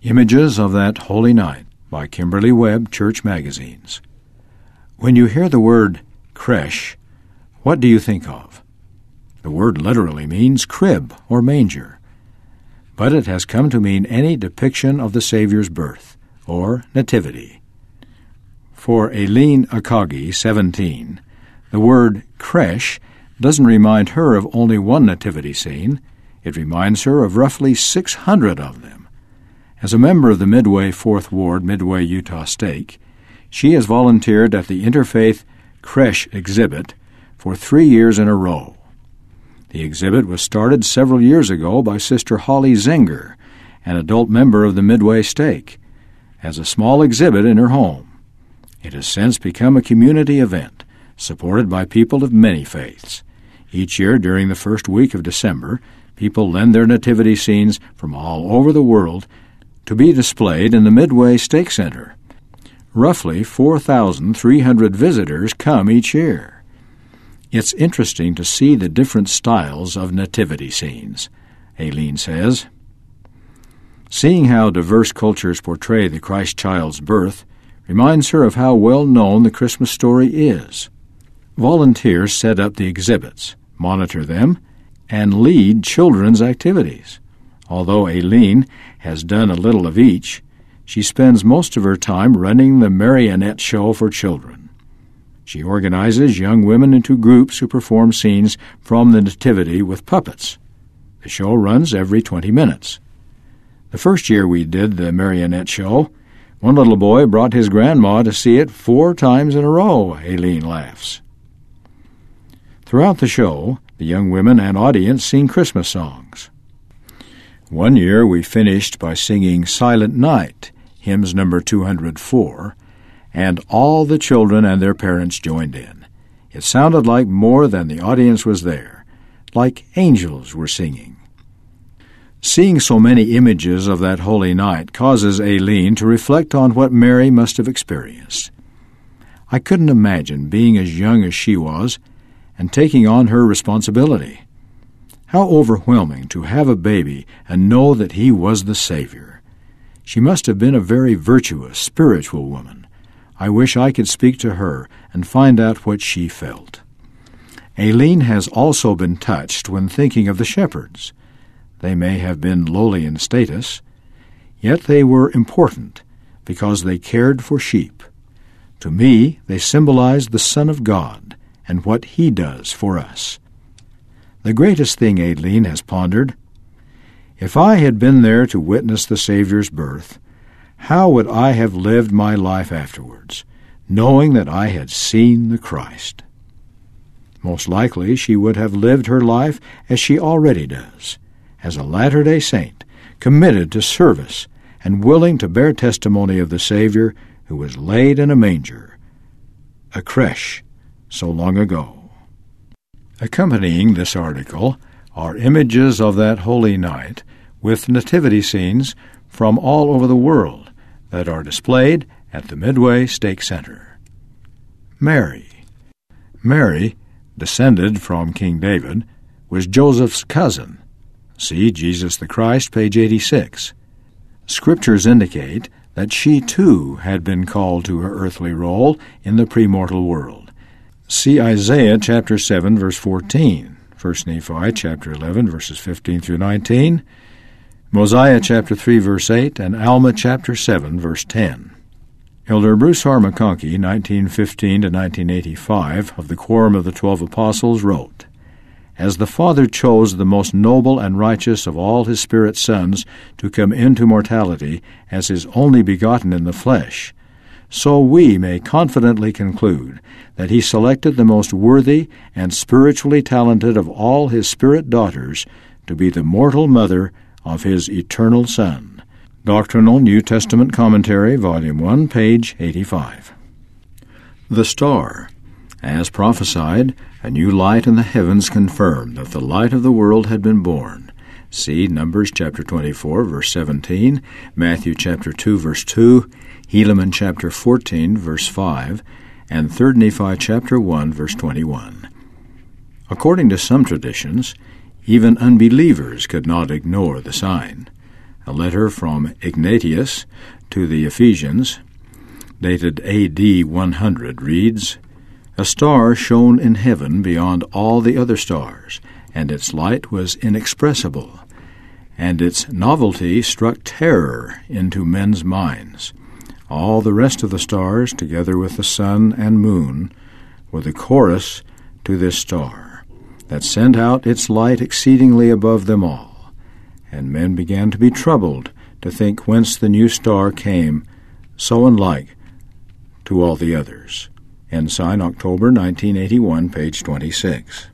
Images of That Holy Night by Kimberly Webb, Church Magazines. When you hear the word creche, what do you think of? The word literally means crib or manger, but it has come to mean any depiction of the Savior's birth, or nativity. For Aileen Akagi, 17, the word creche doesn't remind her of only one nativity scene. It reminds her of roughly 600 of them. As a member of the Midway 4th Ward, Midway, Utah Stake, she has volunteered at the Interfaith Creche exhibit for 3 years in a row. The exhibit was started several years ago by Sister Holly Zenger, an adult member of the Midway Stake, as a small exhibit in her home. It has since become a community event, supported by people of many faiths. Each year during the first week of December, people lend their nativity scenes from all over the world to be displayed in the Midway Stake Center. Roughly 4,300 visitors come each year. It's interesting to see the different styles of nativity scenes, Aileen says. Seeing how diverse cultures portray the Christ child's birth reminds her of how well known the Christmas story is. Volunteers set up the exhibits, monitor them, and lead children's activities. Although Aileen has done a little of each, she spends most of her time running the marionette show for children. She organizes young women into groups who perform scenes from the Nativity with puppets. The show runs every 20 minutes. The first year we did the marionette show, one little boy brought his grandma to see it 4 times in a row, Aileen laughs. Throughout the show, the young women and audience sing Christmas songs. One year we finished by singing Silent Night, hymns number 204, and all the children and their parents joined in. It sounded like more than the audience was there, like angels were singing. Seeing so many images of that holy night causes Aileen to reflect on what Mary must have experienced. I couldn't imagine being as young as she was and taking on her responsibility. How overwhelming to have a baby and know that he was the Savior. She must have been a very virtuous, spiritual woman. I wish I could speak to her and find out what she felt. Aileen has also been touched when thinking of the shepherds. They may have been lowly in status, yet they were important because they cared for sheep. To me, they symbolize the Son of God and what He does for us. The greatest thing Aileen has pondered: if I had been there to witness the Savior's birth, how would I have lived my life afterwards, knowing that I had seen the Christ? Most likely she would have lived her life as she already does, as a Latter-day Saint, committed to service and willing to bear testimony of the Savior who was laid in a manger, a creche, so long ago. Accompanying this article are images of that holy night with nativity scenes from all over the world that are displayed at the Midway Stake Center. Mary. Mary, descended from King David, was Joseph's cousin. See Jesus the Christ, page 86. Scriptures indicate that she too had been called to her earthly role in the premortal world. See Isaiah chapter 7, verse 14, 1 Nephi chapter 11, verses 15 through 19, Mosiah chapter 3, verse 8, and Alma chapter 7, verse 10. Elder Bruce R. McConkie, 1915 to 1985, of the Quorum of the 12 Apostles, wrote, "As the Father chose the most noble and righteous of all His Spirit's sons to come into mortality as His only begotten in the flesh, so we may confidently conclude that He selected the most worthy and spiritually talented of all His Spirit daughters to be the mortal mother of His eternal Son." Doctrinal New Testament Commentary, Volume 1, page 85. The star. As prophesied, a new light in the heavens confirmed that the light of the world had been born. See Numbers chapter 24, verse 17, Matthew chapter 2, verse 2, Helaman chapter 14, verse 5, and 3 Nephi chapter 1, verse 21. According to some traditions, even unbelievers could not ignore the sign. A letter from Ignatius to the Ephesians, dated A.D. 100, reads, "A star shone in heaven beyond all the other stars, and its light was inexpressible, and its novelty struck terror into men's minds. All the rest of the stars, together with the sun and moon, were the chorus to this star, that sent out its light exceedingly above them all. And men began to be troubled to think whence the new star came, so unlike to all the others." Ensign, October 1981, page 26.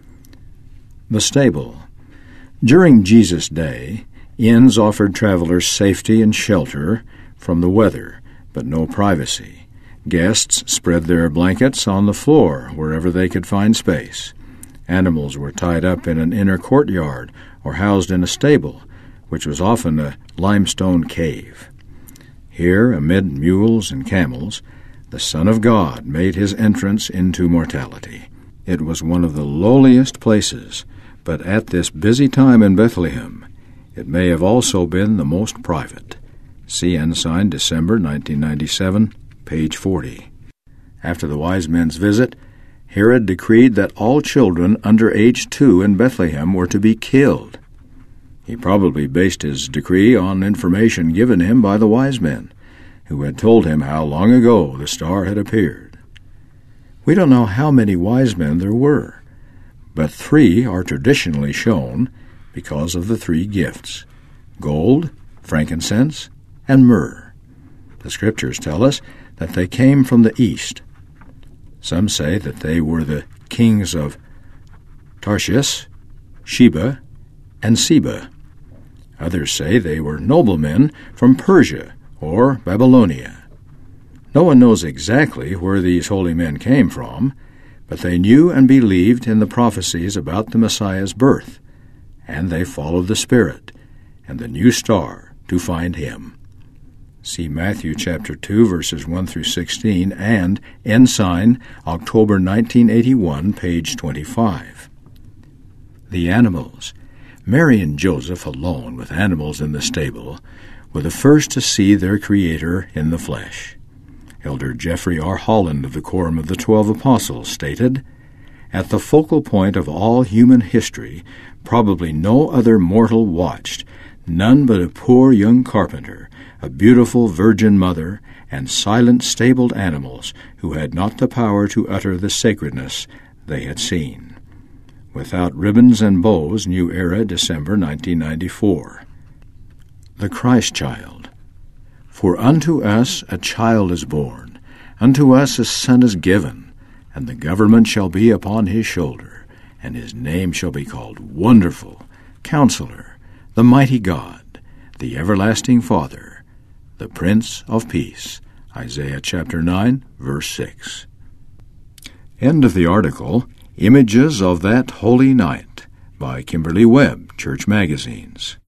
The stable. During Jesus' day, inns offered travelers safety and shelter from the weather, but no privacy. Guests spread their blankets on the floor wherever they could find space. Animals were tied up in an inner courtyard or housed in a stable, which was often a limestone cave. Here, amid mules and camels, the Son of God made his entrance into mortality. It was one of the lowliest places, but at this busy time in Bethlehem, it may have also been the most private. See Ensign, December 1997, page 40. After the wise men's visit, Herod decreed that all children under age 2 in Bethlehem were to be killed. He probably based his decree on information given him by the wise men, who had told him how long ago the star had appeared. We don't know how many wise men there were, but 3 are traditionally shown because of the 3 gifts: gold, frankincense, and myrrh. The Scriptures tell us that they came from the east. Some say that they were the kings of Tarshish, Sheba, and Seba. Others say they were noblemen from Persia or Babylonia. No one knows exactly where these holy men came from, but they knew and believed in the prophecies about the Messiah's birth, and they followed the Spirit and the new star to find him. See Matthew chapter 2, verses 1 through 16, and Ensign, October 1981, page 25. The animals. Mary and Joseph, alone with animals in the stable, were the first to see their Creator in the flesh. Elder Jeffrey R. Holland of the Quorum of the 12 Apostles stated, "At the focal point of all human history, probably no other mortal watched, none but a poor young carpenter, a beautiful virgin mother, and silent stabled animals who had not the power to utter the sacredness they had seen." Without Ribbons and Bows, New Era, December 1994. The Christ Child. "For unto us a child is born, unto us a son is given, and the government shall be upon his shoulder, and his name shall be called Wonderful, Counselor, the Mighty God, the Everlasting Father, the Prince of Peace." Isaiah chapter 9, verse 6. End of the article, Images of That Holy Night, by Kimberly Webb, Church Magazines.